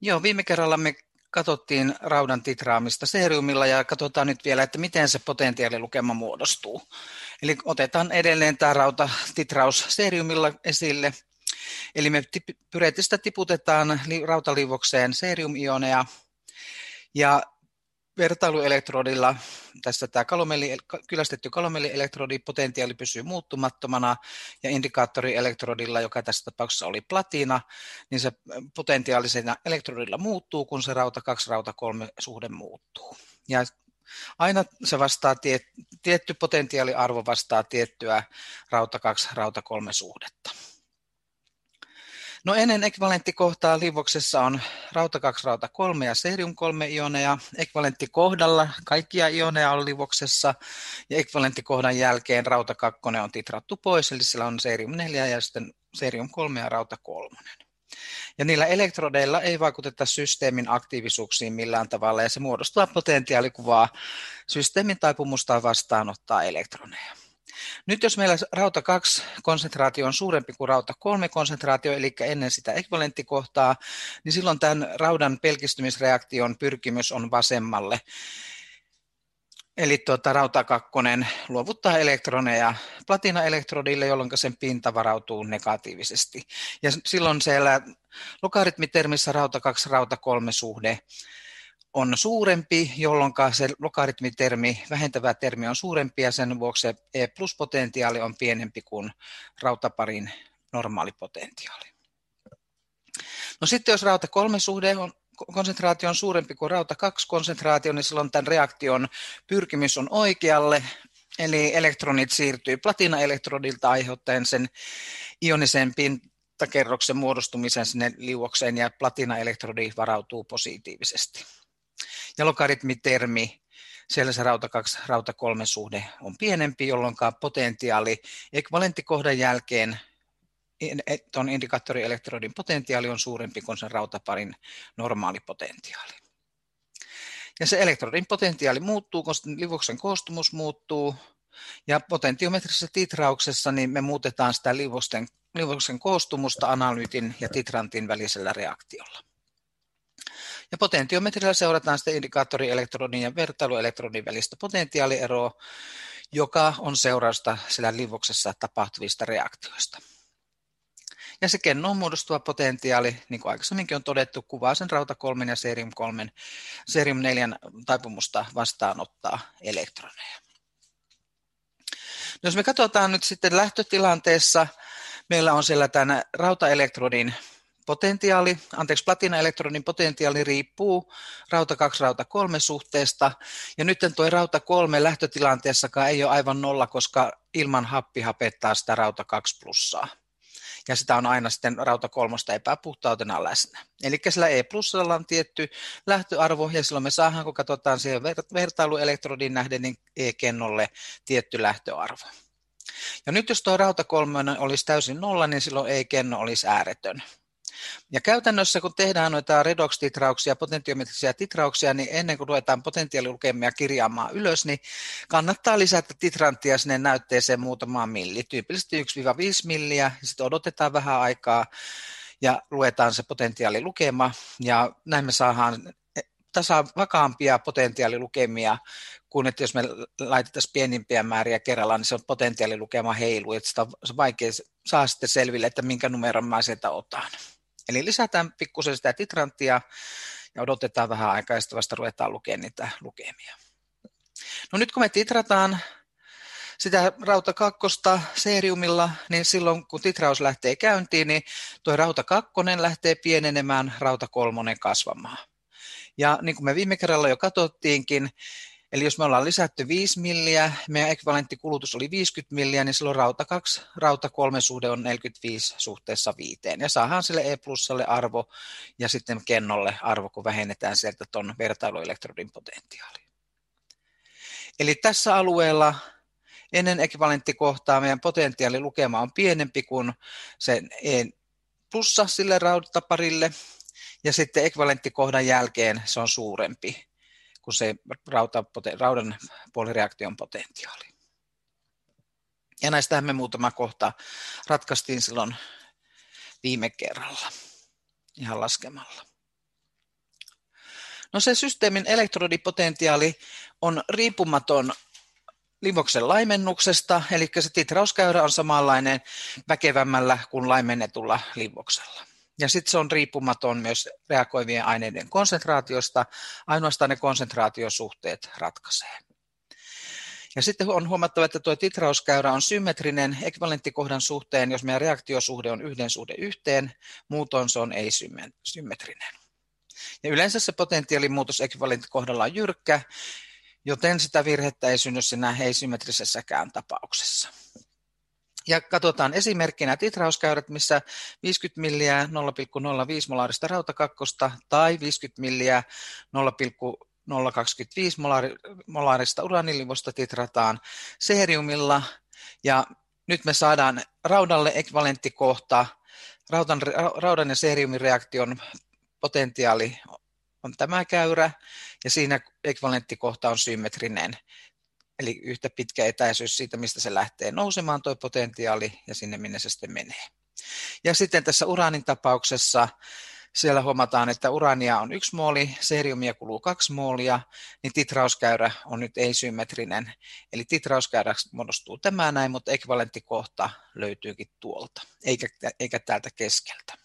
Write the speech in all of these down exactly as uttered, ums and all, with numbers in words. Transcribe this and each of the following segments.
Joo, viime kerralla me katsottiin raudan titraamista ceriumilla ja katsotaan nyt vielä, että miten se potentiaalilukema muodostuu. Eli otetaan edelleen tämä rautatitraus ceriumilla esille. Eli me pyreetistä tiputetaan rautaliuokseen cerium-ioneja ja vertailuelektrodilla, tässä tämä kalomelli, kylästetty kalomellielektrodi potentiaali pysyy muuttumattomana ja indikaattorielektrodilla, joka tässä tapauksessa oli platiina, niin se potentiaali siinä elektrodilla muuttuu, kun se rauta kaksi rauta kolme suhde muuttuu. Ja aina se vastaa, tietty potentiaaliarvo vastaa tiettyä rauta kaksi rauta kolme suhdetta. No ennen ekvivalenttikohtaa liuoksessa on rauta kaksi rauta kolme ja cerium kolme ioneja. Ekvivalenttikohdalla kaikkia ioneja on liuoksessa ja ekvivalenttikohdan jälkeen rauta kaksi on titrattu pois, eli sillä on cerium neljä ja sitten cerium kolme ja rauta kolme. Ja niillä elektrodeilla ei vaikuteta systeemin aktiivisuuksiin millään tavalla ja se muodostaa potentiaalikuvaa systeemin taipumusta vastaanottaa elektroneja. Nyt jos meillä rauta kaksi konsentraatio on suurempi kuin rauta kolme konsentraatio, eli ennen sitä ekvivalenttikohtaa, niin silloin tämän raudan pelkistymisreaktion pyrkimys on vasemmalle. Eli tuota, rauta kaksi luovuttaa elektroneja platinaelektrodille, jolloin sen pinta varautuu negatiivisesti. Ja silloin siellä logaritmitermissä rauta kaksi rauta kolme suhde on suurempi, jolloin se logaritmitermi, vähentävä termi on suurempi ja sen vuoksi E plus-potentiaali on pienempi kuin rautaparin normaali potentiaali. No sitten jos rauta kolme suhde on, konsentraatio on suurempi kuin rauta kaksi konsentraatio, niin silloin tämän reaktion pyrkimys on oikealle, eli elektronit siirtyy platinaelektrodilta aiheuttaen sen ionisen pintakerroksen muodostumisen sinne liuokseen ja platinaelektrodi varautuu positiivisesti. Ja logaritmitermi, siellä se rauta kaksi rauta kolme suhde on pienempi, jolloin potentiaali ekvivalenttikohdan jälkeen tuon indikaattorielektrodin potentiaali on suurempi kuin sen rautaparin normaali potentiaali. Ja se elektrodin potentiaali muuttuu, koska liuoksen koostumus muuttuu, ja potentiometrisessä titrauksessa niin me muutetaan sitä liuoksen, liuoksen koostumusta analyytin ja titrantin välisellä reaktiolla. Ja potentiometrillä seurataan sitten indikaattorielektrodin ja vertailuelektrodin välistä potentiaalieroa, joka on seurausta siellä liuoksessa tapahtuvista reaktioista. Ja se kennoon muodostuva potentiaali, niin kuin aikaisemminkin on todettu, kuvaa sen rauta kolme ja cerium kolme, cerium neljä taipumusta vastaanottaa elektroneja. No jos me katsotaan nyt sitten lähtötilanteessa, meillä on siellä tämän rautaelektrodin potentiaali, anteeksi, platinaelektrodin potentiaali riippuu rauta kaksi rauta kolme suhteesta, ja nyt tuo rauta kolme lähtötilanteessakaan ei ole aivan nolla, koska ilman happi hapettaa sitä rauta kaksi plussaa. Ja sitä on aina sitten rauta kolmosta epäpuhtautena läsnä. Eli sillä E plussalla on tietty lähtöarvo, ja silloin me saadaan, kun katsotaan siihen vertailuelektrodin nähden, niin E-kennolle tietty lähtöarvo. Ja nyt jos tuo rauta kolmonen olisi täysin nolla, niin silloin E-kenno olisi ääretön. Ja käytännössä, kun tehdään noita redox-titrauksia, potentiometrisiä titrauksia, niin ennen kuin ruvetaan potentiaalilukemia kirjaamaan ylös, niin kannattaa lisätä titranttia sinne näytteeseen muutamaan milli, tyypillisesti yksi viisi milliä, ja sitten odotetaan vähän aikaa ja luetaan se potentiaalilukema, ja näin me saadaan tasa vakaampia potentiaalilukemia, kuin että jos me laitetaan pienimpiä määriä kerrallaan, niin se on potentiaalilukema heilu, että sitä on vaikea saa sitten selville, että minkä numeron mä sieltä otan. Eli lisätään pikkusen sitä titranttia ja odotetaan vähän aikaa ja sitten vasta ruvetaan lukemaan niitä lukemia. No nyt kun me titrataan sitä rauta kakkosta ceriumilla, niin silloin kun titraus lähtee käyntiin, niin tuo rauta kakkonen lähtee pienenemään, rauta kolmonen kasvamaan. Ja niin kuin me viime kerralla jo katsottiinkin, eli jos me ollaan lisätty viisi milliä, meidän ekvivalenttikulutus oli viisikymmentä milliä, niin silloin rauta kaksi, rauta kolme suhde on neljäkymmentäviisi suhteessa viiteen. Ja saadaan sille E-plussalle arvo ja sitten kennolle arvo, kun vähennetään sieltä tuon vertailuelektrodin potentiaalia. Eli tässä alueella ennen ekvivalenttikohtaa meidän potentiaalilukema on pienempi kuin se E-plussa sille rautaparille, ja sitten ekvivalenttikohdan jälkeen se on suurempi kuin se rauta, raudan puolireaktion potentiaali. Ja näistähän me muutama kohta ratkaistiin silloin viime kerralla ihan laskemalla. No se systeemin elektrodipotentiaali on riippumaton livoksen laimennuksesta, eli se titrauskäyrä on samanlainen väkevämmällä kuin laimennetulla livoksella. Ja sitten se on riippumaton myös reagoivien aineiden konsentraatiosta, ainoastaan ne konsentraatiosuhteet ratkaisee. Ja sitten on huomattava, että tuo titrauskäyrä on symmetrinen ekvivalenttikohdan suhteen, jos meidän reaktiosuhde on yhden suhde yhteen, muutoin se on ei-symmetrinen. Ja yleensä se potentiaalimuutos ekvivalenttikohdalla on jyrkkä, joten sitä virhettä ei synny siinä ei-symmetrisessäkään tapauksessa. Ja katsotaan esimerkkinä titrauskäyrät, missä viisikymmentä milliä nolla pilkku nolla viisi molaarista rautakakkosta tai viisikymmentä milliä nolla pilkku nolla kaksikymmentäviisi molaarista uraanilivosta titrataan ceriumilla. Ja nyt me saadaan raudalle ekvivalenttikohta. Raudan, raudan ja ceriumin reaktion potentiaali on tämä käyrä, ja siinä ekvivalenttikohta on symmetrinen, eli yhtä pitkä etäisyys siitä, mistä se lähtee nousemaan tuo potentiaali, ja sinne, minne se sitten menee. Ja sitten tässä uraanin tapauksessa, siellä huomataan, että uraania on yksi mooli, ceriumia kuluu kaksi moolia, niin titrauskäyrä on nyt ei-symmetrinen, eli titrauskäyräksi muodostuu tämä näin, mutta ekvivalenttikohta löytyykin tuolta, eikä, eikä täältä keskeltä.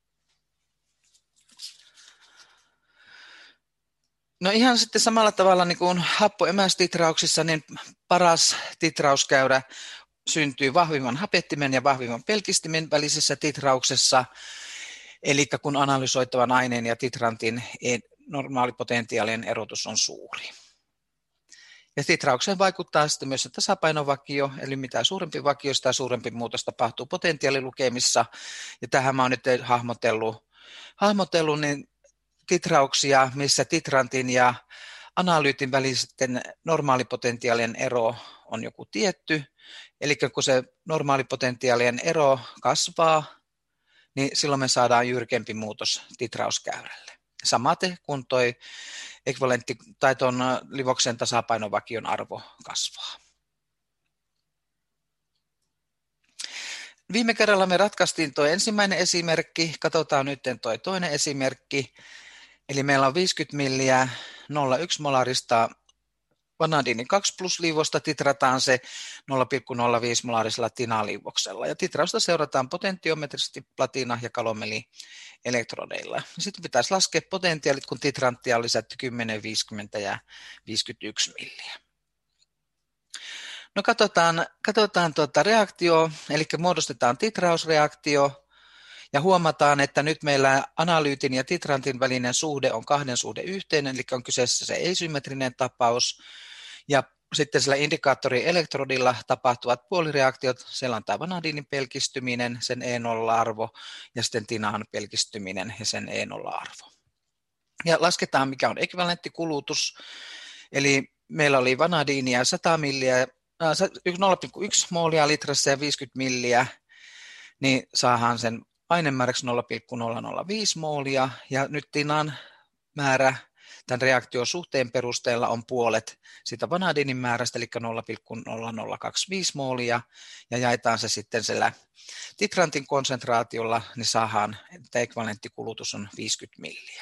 No ihan sitten samalla tavalla niin kuin happoemästitrauksissa, niin paras titrauskäyrä syntyy vahvimman hapettimen ja vahvimman pelkistimen välisessä titrauksessa, eli kun analysoitavan aineen ja titrantin normaalipotentiaalien erotus on suuri. Ja titraukseen vaikuttaa sitten myös se tasapainovakio, eli mitä suurempi vakio, sitä suurempi muutos tapahtuu potentiaalilukemissa, ja tähän mä oon nyt hahmotellut, hahmotellut niin titrauksia, missä titrantin ja analyytin välisten normaalipotentiaalien ero on joku tietty. Eli kun se normaalipotentiaalien ero kasvaa, niin silloin me saadaan jyrkempi muutos titrauskäyrälle. Samaten kun toi ekvivalentti tai tuon livoksen tasapainovakion arvo kasvaa. Viime kerralla me ratkaistiin tuo ensimmäinen esimerkki, katsotaan nyt tuo toinen esimerkki. Eli meillä on viisikymmentä milliä nolla pilkku yksi molaarista vanadiinin kaksi plus liivosta, titrataan se nolla pilkku nolla viisi molaarisella tinaliivoksella. Ja titrausta seurataan potentiometrisesti platina- ja kalomeli-elektrodeilla. Sitten pitäisi laskea potentiaalit, kun titranttia on lisätty kymmenen, viisikymmentä ja viisikymmentäyksi milliä. No katsotaan, katsotaan tuota reaktio, eli muodostetaan titrausreaktio. Ja huomataan, että nyt meillä analyytin ja titrantin välinen suhde on kahden suhde yhteinen, eli on kyseessä se ei-symmetrinen tapaus. Ja sitten sillä indikaattorielektrodilla tapahtuvat puolireaktiot, siellä on tämä vanadiinin pelkistyminen, sen E nolla -arvo, ja sitten tinaan pelkistyminen ja sen E nolla -arvo. Ja lasketaan, mikä on ekvivalenttikuulutus, eli meillä oli vanadiinia sata milliä, äh, nolla pilkku yksi moolia litrassa ja viisikymmentä milliä, niin saadaan sen ainemääräksi nolla pilkku nolla nolla viisi moolia, ja nyt tinan määrä tämän reaktion suhteen perusteella on puolet siitä vanadiinin määrästä, eli nolla pilkku nolla nolla kaksikymmentäviisi moolia, ja jaetaan se sitten sillä titrantin konsentraatiolla, niin saadaan, että ekvivalenttikuulutus on viisikymmentä milliä.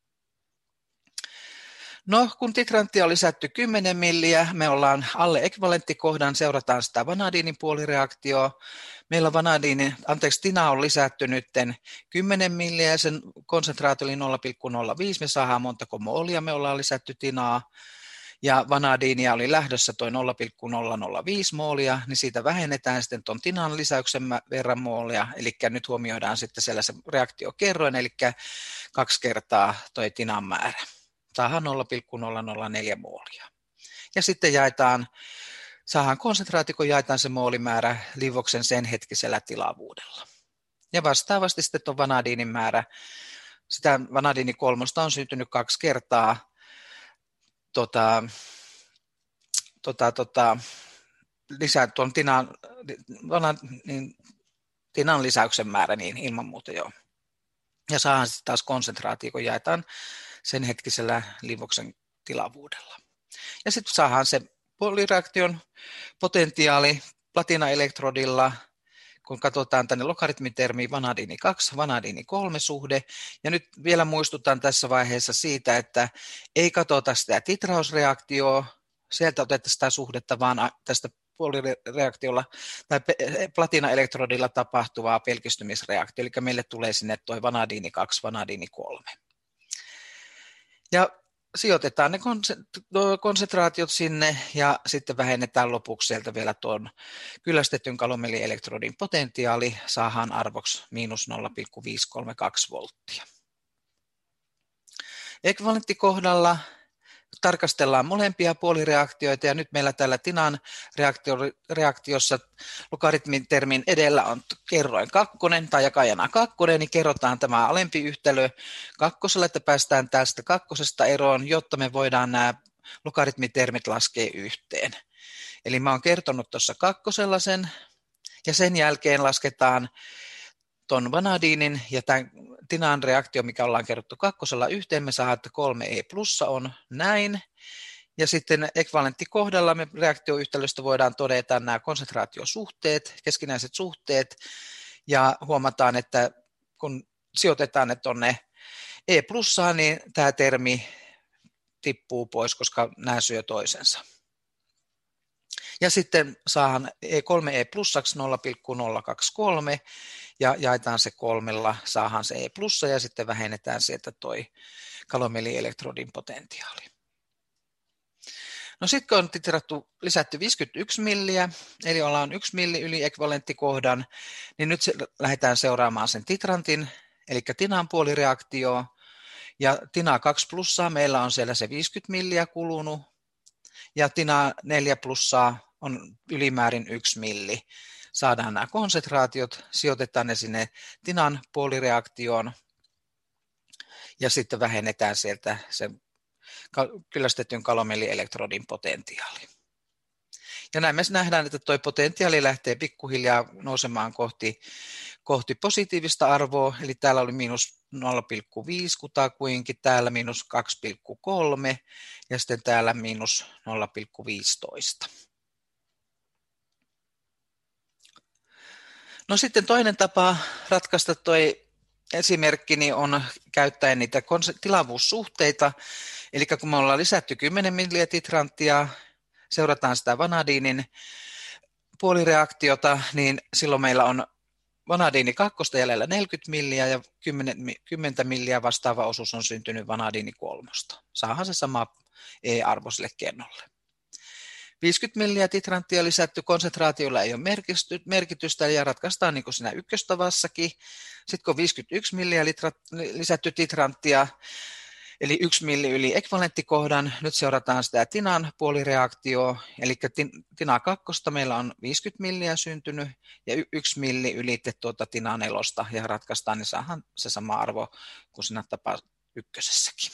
No, kun titranttia on lisätty kymmenen milliä, me ollaan alle ekvivalenttikohdan, seurataan sitä vanadiinin puolireaktioa. Meillä vanadiini, anteeksi, tina on lisätty nyt kymmenen milliä ja sen konsentraatio oli nolla pilkku nolla viisi, me saadaan montako moolia, me ollaan lisätty tinaa. Ja vanadiinia oli lähdössä tuo nolla pilkku nolla nolla viisi moolia, niin siitä vähennetään sitten tuon tinan lisäyksen verran moolia, eli nyt huomioidaan sitten siellä se reaktiokerroin, eli kaksi kertaa tuo tinan määrä. Saadaan nolla pilkku nolla nolla neljä moolia. Ja sitten jaetaan, saadaan konsentraatio, kun jaetaan se moolimäärä livoksen sen hetkisellä tilavuudella. Ja vastaavasti sitten tuon vanadiinin määrä, sitä vanadiini kolmosta on syntynyt kaksi kertaa tota, tota, tota, lisää tuon tinan, niin, tinan lisäyksen määrä, niin ilman muuta joo. Ja saadaan sitten taas konsentraatio, kun jaetaan sen hetkisellä livoksen tilavuudella. Ja sitten saadaan se polyreaktion potentiaali platinaelektrodilla kun katsotaan tänne logaritmitermiin vanadiini kaksi, vanadiini kolme suhde. Ja nyt vielä muistutan tässä vaiheessa siitä, että ei katsota sitä titrausreaktioa, sieltä otetaan sitä suhdetta, vaan tästä puolireaktiolla tai platinaelektrodilla tapahtuvaa pelkistymisreaktio, eli meille tulee sinne tuo vanadiini kaksi, vanadiini kolme. Ja sijoitetaan ne konsentraatiot sinne ja sitten vähennetään lopuksi sieltä vielä tuon kyllästetyn galomelielektrodin potentiaali, saadaan arvoksi miinus nolla pilkku viisi kolme kaksi volttia. Ekvivalenttikohdalla tarkastellaan molempia puolireaktioita ja nyt meillä täällä Tinan reaktio, reaktiossa logaritmitermin edellä on kerroin kakkonen tai jakajana kakkonen, niin kerrotaan tämä alempi yhtälö kakkosella, että päästään tästä kakkosesta eroon, jotta me voidaan nämä logaritmitermit laskea yhteen. Eli mä oon kertonut tuossa kakkosella sen ja sen jälkeen lasketaan tuon vanadiinin ja tämän Tinan reaktio, mikä ollaan kerrottu kakkosella yhteen, me saadaan, että kolme E plussa on näin. Ja sitten ekvivalenttikohdalla me reaktioyhtälöstä voidaan todeta nämä konsentraatiosuhteet, keskinäiset suhteet, ja huomataan, että kun sijoitetaan ne tuonne E plussaan, niin tämä termi tippuu pois, koska nämä syö toisensa. Ja sitten saadaan kolme E plussaksi nolla pilkku nolla kaksi kolme ja jaetaan se kolmella, saadaan se E plussa ja sitten vähennetään sieltä toi galomelielektrodin potentiaali. No sitten kun on titrattu, lisätty viisikymmentäyksi milliä, eli ollaan yksi milli yli ekvivalenttikohdan, niin nyt se, lähdetään seuraamaan sen titrantin, eli Tinan puolireaktioon. Ja Tina kaksi plussaa meillä on siellä se viisikymmentä milliä kulunut, ja Tina neljä plussaa on ylimäärin yksi milli. Saadaan nämä konsentraatiot, sijoitetaan ne sinne Tinan puolireaktioon, ja sitten vähennetään sieltä sen kyllästetyn galomelielektrodin potentiaali. Ja näin me nähdään, että tuo potentiaali lähtee pikkuhiljaa nousemaan kohti, kohti positiivista arvoa, eli täällä oli miinus nolla pilkku viisi kutakuinkin, täällä miinus kaksi pilkku kolme ja sitten täällä miinus nolla pilkku viisitoista. No sitten toinen tapa ratkaista tuo esimerkkini on käyttäen niitä tilavuussuhteita, eli kun me ollaan lisätty kymmenen milliä titranttia, seurataan sitä vanadiinin puolireaktiota, niin silloin meillä on vanadiini kakkosta jäljellä neljäkymmentä milliä ja kymmenen milliä vastaava osuus on syntynyt vanadiini kolmosta. Saahan se sama E-arvo sille kennolle. viisikymmentä milliä titranttia lisätty konsentraatiolla ei ole merkitystä ja ratkaistaan niin kuin siinä ykköstavassakin. Sitten kun viisikymmentäyksi milliä lisätty titranttia, eli yksi milli yli ekvivalenttikohdan, nyt seurataan sitä Tinan puolireaktioa, eli Tina kakkosta meillä on viisikymmentä milliä syntynyt ja yksi milli ylitte tuota Tina nelosta ja ratkaistaan, niin saadaan se sama arvo kuin siinä tapaa ykkösessäkin.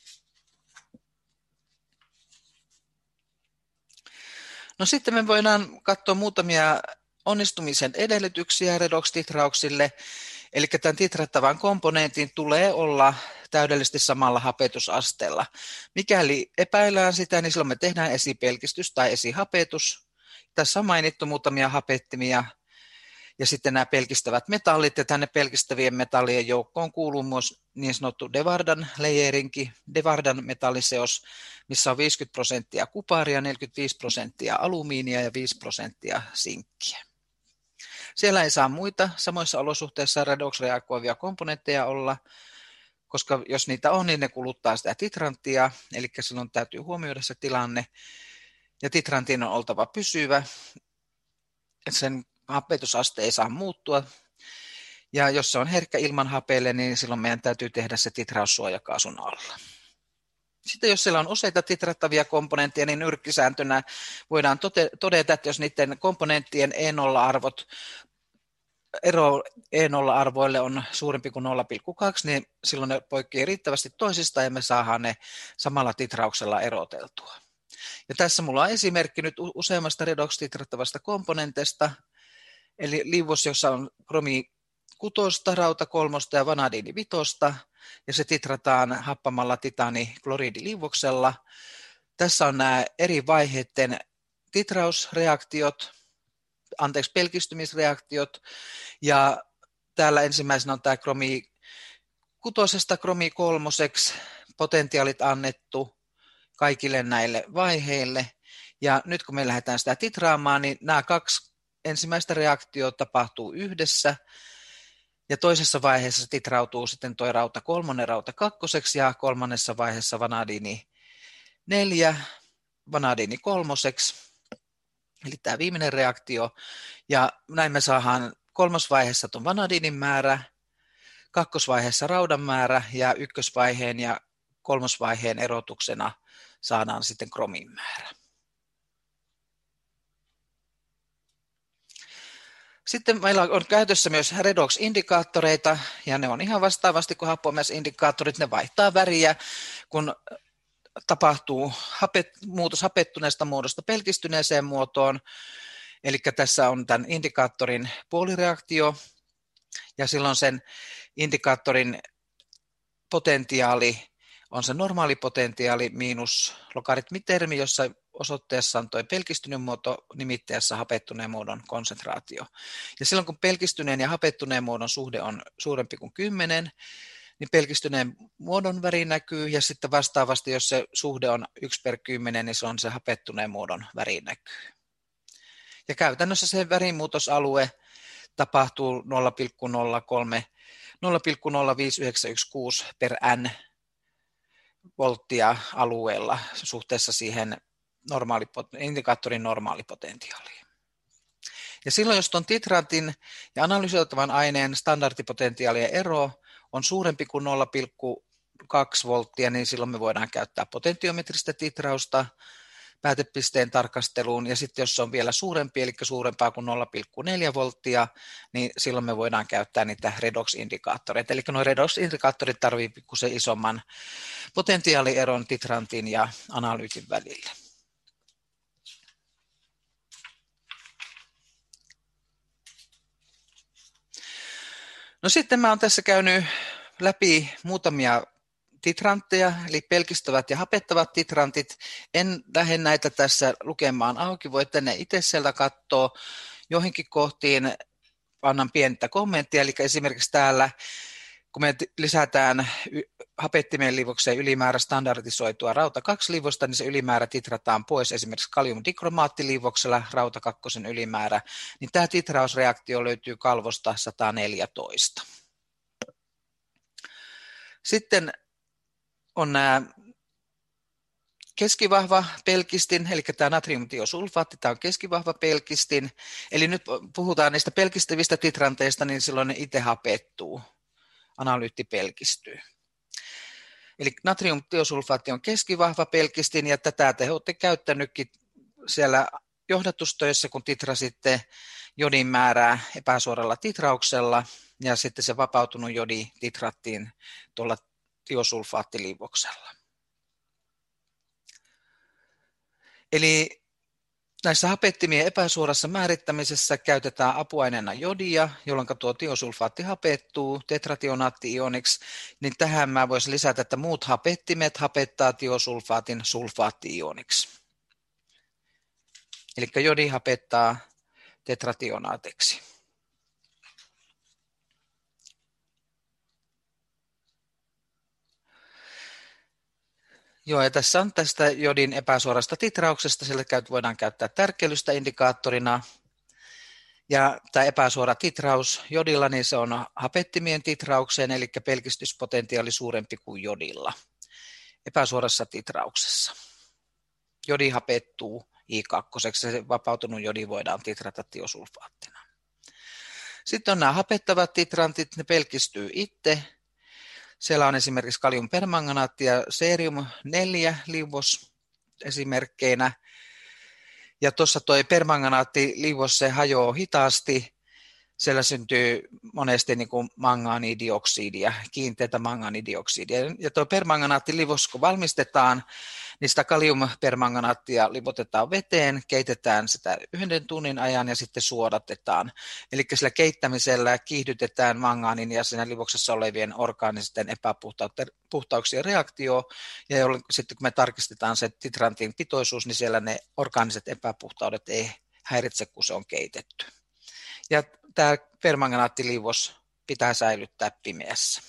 No sitten me voidaan katsoa muutamia onnistumisen edellytyksiä redox-titrauksille, eli tämän titrattavan komponentin tulee olla täydellisesti samalla hapetusasteella. Mikäli epäillään sitä, niin silloin me tehdään esipelkistys tai esihapetus. Tässä on mainittu muutamia hapettimia ja sitten nämä pelkistävät metallit, ja tänne pelkistävien metallien joukkoon kuuluu myös niin sanottu Devardan leijerinki, Devardan metalliseos, missä on viisikymmentä prosenttia kuparia, neljäkymmentäviisi prosenttia alumiinia ja viisi prosenttia sinkkiä. Siellä ei saa muita samoissa olosuhteissa redox-reagoivia komponentteja olla, koska jos niitä on, niin ne kuluttaa sitä titranttia, eli silloin täytyy huomioida se tilanne, ja titrantin on oltava pysyvä, sen hapetusaste ei saa muuttua, ja jos se on herkkä ilman hapeelle, niin silloin meidän täytyy tehdä se titraus suojakaasun alla. Sitten jos siellä on useita titrattavia komponentteja, niin nyrkkisääntönä voidaan todeta, että jos niiden komponenttien E nolla arvot ero E nolla arvoille on suurempi kuin nolla pilkku kaksi, niin silloin ne poikkeaa riittävästi toisistaan ja me saadaan ne samalla titrauksella eroteltua. Ja tässä mulla on esimerkki nyt useammasta redox-titrattavasta komponentista, eli liuos, jossa on kromi kutosta, rauta kolmosta ja vanadiini vitosta, ja se titrataan happamalla titaani-kloridiliuoksella. Tässä on nämä eri vaiheiden titrausreaktiot. anteeksi, pelkistymisreaktiot, ja täällä ensimmäisenä on tämä kromi kutosesta kromi kolmoseksi potentiaalit annettu kaikille näille vaiheille, ja nyt kun me lähdetään sitä titraamaan, niin nämä kaksi ensimmäistä reaktiota tapahtuu yhdessä, ja toisessa vaiheessa titrautuu sitten tuo rauta kolmonen rauta kakkoseksi, ja kolmannessa vaiheessa vanadiini neljä vanadiini kolmoseksi, eli tämä viimeinen reaktio, ja näin me saadaan kolmosvaiheessa tuon vanadiinin määrä, kakkosvaiheessa raudan määrä, ja ykkösvaiheen ja kolmosvaiheen erotuksena saadaan sitten kromin määrä. Sitten meillä on käytössä myös redox-indikaattoreita, ja ne on ihan vastaavasti kuin happoammeisindikaattorit, ne vaihtaa väriä, kun tapahtuu hapet, muutos hapettuneesta muodosta pelkistyneeseen muotoon, eli tässä on tämän indikaattorin puolireaktio, ja silloin sen indikaattorin potentiaali on se normaali potentiaali miinus logaritmitermi, jossa osoitteessa on tuo pelkistynyt muoto, nimitteessä hapettuneen muodon konsentraatio. Ja silloin kun pelkistyneen ja hapettuneen muodon suhde on suurempi kuin kymmenen, niin pelkistyneen muodon väri näkyy, ja sitten vastaavasti, jos se suhde on yksi per kymmenen, niin se on se hapettuneen muodon väri näkyy. Ja käytännössä se värimuutosalue tapahtuu nolla pilkku nolla kolme nolla pilkku nolla viisi yhdeksän yksi kuusi per n volttia alueella suhteessa siihen normaali, indikaattorin normaalipotentiaaliin. Ja silloin, jos tuon titrantin ja analysoitavan aineen standardipotentiaalien ero on suurempi kuin nolla pilkku kaksi volttia, niin silloin me voidaan käyttää potentiometristä titrausta päätepisteen tarkasteluun, ja sitten jos se on vielä suurempi, eli suurempaa kuin nolla pilkku neljä volttia, niin silloin me voidaan käyttää niitä redox-indikaattoreita. Eli nuo redox-indikaattorit tarvitsevat pikkusen isomman potentiaalieron titrantin ja analyytin välillä. No sitten mä oon tässä käynyt läpi muutamia titrantteja, eli pelkistävät ja hapettavat titrantit. En lähde näitä tässä lukemaan auki, voitte ne itse sieltä katsoa. Joihinkin kohtiin annan pientä kommenttia, eli esimerkiksi täällä, kun me lisätään hapettimeen liivokseen ylimäärä standardisoitua rauta kaksi liivosta, niin se ylimäärä titrataan pois esimerkiksi kaliumdikromaattiliivoksella rauta kakkosen ylimäärä, niin tämä titrausreaktio löytyy kalvosta sata neljätoista. Sitten on nämä keskivahva pelkistin, eli tämä natriumtiosulfaatti, tämä on keskivahva pelkistin. Eli nyt puhutaan niistä pelkistävistä titranteista, niin silloin ne itse hapettuu, analyytti pelkistyy. Eli natriumtiosulfaatti on keskivahva pelkistin, ja tätä te olette käyttänytkin siellä johdatustoissa, kun titrasitte jodin määrää epäsuoralla titrauksella, ja sitten se vapautunut jodi titrattiin tuolla tiosulfaattiliivoksella. Eli näissä hapettimien epäsuorassa määrittämisessä käytetään apuaineena jodia, jolloin tuo tiosulfaatti hapettuu tetrationaatti-ioniksi, niin tähän mä voisin lisätä, että muut hapettimet hapettaa tiosulfaatin sulfaatti-ioniksi. Eli jodi hapettaa tetrationaatiksi. Joo, ja tässä on tästä jodin epäsuorasta titrauksesta, sillä voidaan käyttää tärkkeilystä indikaattorina. Ja tämä epäsuora titraus jodilla, niin se on hapettimien titraukseen, eli pelkistyspotentiaali suurempi kuin jodilla epäsuorassa titrauksessa. Jodi hapettuu I kaksi, se vapautunut jodi voidaan titrata tiosulfaattina. Sitten on nämä hapettavat titrantit, ne pelkistyy itse. Siellä on esimerkiksi kaliumpermanganaatti ja cerium neljä liuos esimerkkeinä. Ja tuossa tuo permanganaatti liuos se hajoaa hitaasti. Siellä syntyy monesti niin kuin mangaanidioksidia, kiinteätä mangaanidioksidia. Ja tuo permanganaatti liuos kun valmistetaan, niin sitä kaliumpermanganaattia lipotetaan veteen, keitetään sitä yhden tunnin ajan ja sitten suodatetaan. Eli sillä keittämisellä kiihdytetään mangaanin ja siinä livoksessa olevien orgaanisten epäpuhtauksien reaktio, ja jolloin, sitten kun me tarkistetaan se titrantin pitoisuus, niin siellä ne orgaaniset epäpuhtaudet ei häiritse, kun se on keitetty. Ja tämä permanganaattiliuos pitää säilyttää pimeässä.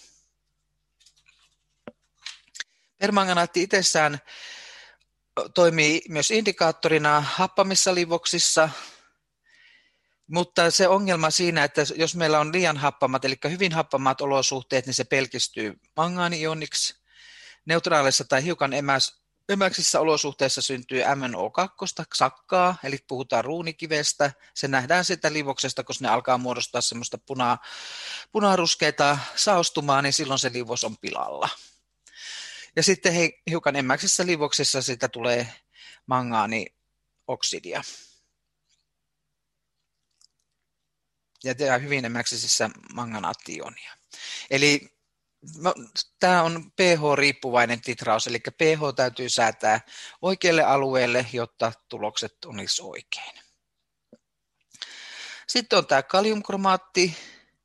Permanganaatti itsessään toimii myös indikaattorina happamissa liuoksissa, mutta se ongelma siinä, että jos meillä on liian happamat, eli hyvin happamat olosuhteet, niin se pelkistyy mangaani-ioniksi. Neutraalissa tai hiukan emäs, emäksissä olosuhteissa syntyy M n O kaksi, sakkaa, eli puhutaan ruunikivestä. Se nähdään sitä liuoksesta, kun ne alkaa muodostaa semmoista puna, punaruskeita saostumaa, niin silloin se liuos on pilalla. Ja sitten he, hiukan emäksissä liuoksissa siitä tulee mangaanioksidia. Ja tehdään hyvin emäksisissä manganaatti-ionia. Eli no, tämä on pH-riippuvainen titraus, eli pH täytyy säätää oikealle alueelle, jotta tulokset olisivat oikein. Sitten on tämä kaliumkromaatti.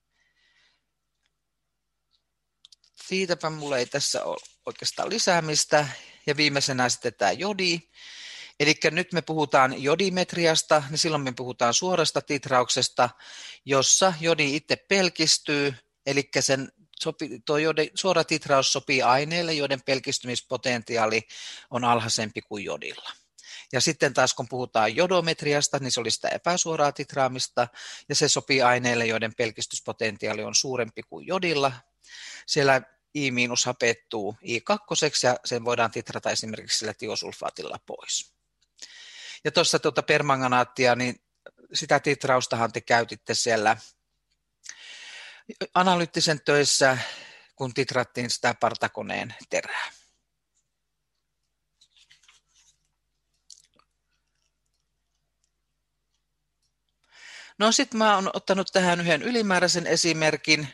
Siitäpä mulla ei tässä ole oikeastaan lisäämistä. Ja viimeisenä sitten tämä jodi. Eli nyt me puhutaan jodimetriasta, niin silloin me puhutaan suorasta titrauksesta, jossa jodi itse pelkistyy, eli sen sopi, tuo jodi, suora titraus sopii aineille, joiden pelkistymispotentiaali on alhaisempi kuin jodilla. Ja sitten taas kun puhutaan jodometriasta, niin se oli sitä epäsuoraa titraamista, ja se sopii aineille, joiden pelkistyspotentiaali on suurempi kuin jodilla. Siellä I- hapettuu I kaksi, ja sen voidaan titrata esimerkiksi sillä tiosulfaatilla pois. Ja tuossa tuota permanganaattia, niin sitä titraustahan te käytitte siellä analyyttisen töissä, kun titrattiin sitä partakoneen terää. No sitten mä oon ottanut tähän yhden ylimääräisen esimerkin.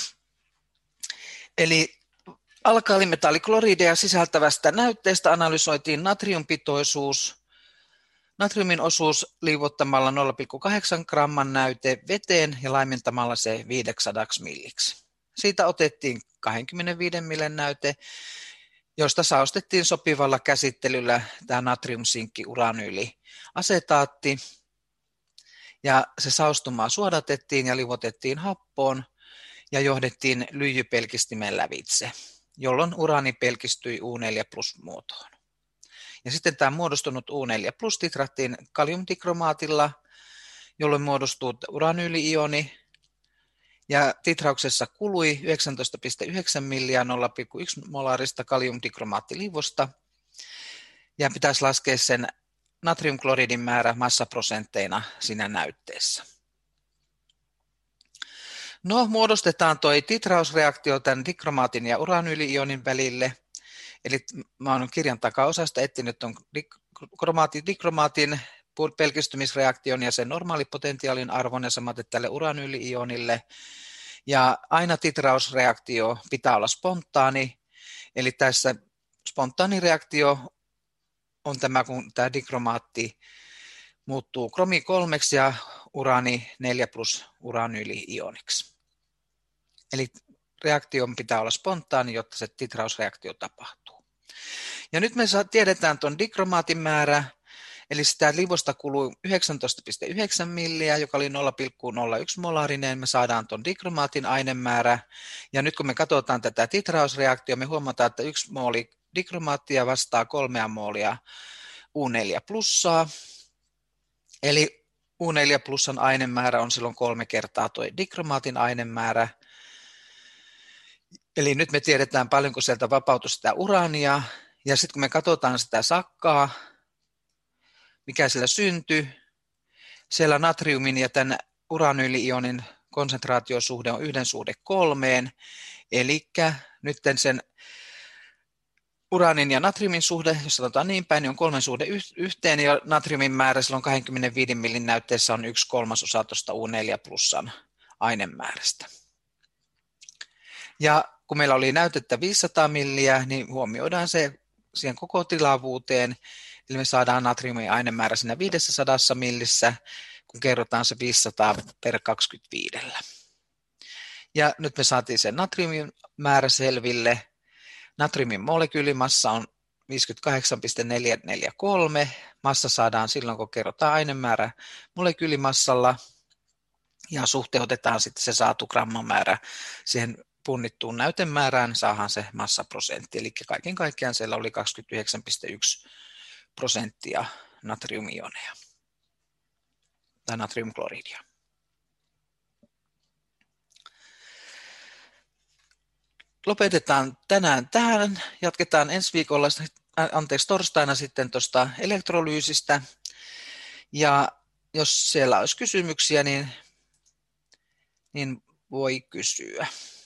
Eli alkaalimetalliklorideja sisältävästä näytteestä analysoitiin natriumpitoisuus. Natriumin osuus liuottamalla nolla pilkku kahdeksan gramman näyte veteen ja laimentamalla se viisisataa milliksi. Siitä otettiin kaksikymmentäviisi millen näyte, josta saostettiin sopivalla käsittelyllä tämä natriumsinkki-uranyyliasetaatti. Ja se saustumaa suodatettiin ja liuotettiin happoon ja johdettiin lyijypelkistimen lävitse, jolloin uraani pelkistyi U neljä plus muotoon. Ja sitten tämä muodostunut U neljä plus titrattiin kaliumdikromaatilla, jolloin muodostuu uranyyli-ioni. Ja titrauksessa kului yhdeksäntoista pilkku yhdeksän milliä nolla pilkku yksi molaarista kaliumdikromaattilivousta. Ja pitäisi laskea sen natriumkloridin määrä massaprosentteina siinä näytteessä. No, muodostetaan tuo titrausreaktio tämän dikromaatin ja uranyyli-ionin välille. Eli mä olen kirjan takaosasta etsinyt tuon dikromaatin pelkistymisreaktion ja sen normaalipotentiaalin arvon ja samaten tälle uranyyli-ionille. Ja aina titrausreaktio pitää olla spontaani, eli tässä spontaani reaktio on tämä, kun tämä dikromaatti muuttuu kromi kolmeksi ja uraani neljä plus uranyyli-ioniksi. Eli reaktion pitää olla spontaani, jotta se titrausreaktio tapahtuu. Ja nyt me tiedetään tuon dikromaatin määrä, eli sitä liuosta kuluu yhdeksäntoista pilkku yhdeksän milliä, joka oli nolla pilkku nolla yksi molaarinen. Me saadaan tuon dikromaatin ainemäärä, ja nyt kun me katsotaan tätä titrausreaktiota, me huomataan, että yksi mooli dikromaattia vastaa kolmea moolia U neljä plussaa, eli U neljä plussan ainemäärä on silloin kolme kertaa tuo dikromaatin ainemäärä. Eli nyt me tiedetään paljonko sieltä vapautui sitä uraania, ja sitten kun me katsotaan sitä sakkaa, mikä siellä syntyi, siellä natriumin ja tämän uranyyli-ionin konsentraatiosuhde on yhden suhde kolmeen, eli nyt sen uraanin ja natriumin suhde, jos sanotaan niin päin, niin on kolmen suhde yhteen, ja natriumin määrä silloin kaksikymmentäviisi millin näytteessä on yksi kolmasosa tuosta U neljä plussan ainemäärästä. Ja kun meillä oli näytettä viisisataa milliä, niin huomioidaan se siihen koko tilavuuteen, eli me saadaan natriumin ainemäärä siinä viisisataa millissä, kun kerrotaan se viisisataa per kaksikymmentäviisi. Ja nyt me saatiin se natriumin määrä selville. Natriumin molekyylimassa on viisikymmentäkahdeksan pilkku neljäsataaneljäkymmentäkolme. Massa saadaan silloin, kun kerrotaan ainemäärä molekyylimassalla ja suhteutetaan sitten se saatu grammamäärä siihen punnittuun näytemäärään, saadaan se massaprosentti. Eli kaiken kaikkiaan siellä oli kaksikymmentäyhdeksän pilkku yksi prosenttia natriumioneja tai natriumkloridia. Lopetetaan tänään tähän. Jatketaan ensi viikolla, anteeksi torstaina sitten tuosta elektrolyysistä. Ja jos siellä olisi kysymyksiä, niin, niin voi kysyä.